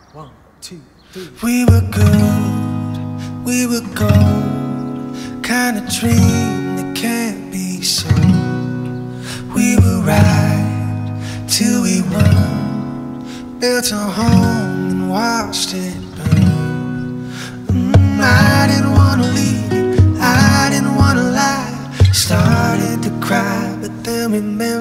One, two, three. We were gold, kind of dream that can't be sold. We were right till we won, built a home and watched it burn. I didn't wanna leave, I didn't wanna lie. Started to cry, but then remembered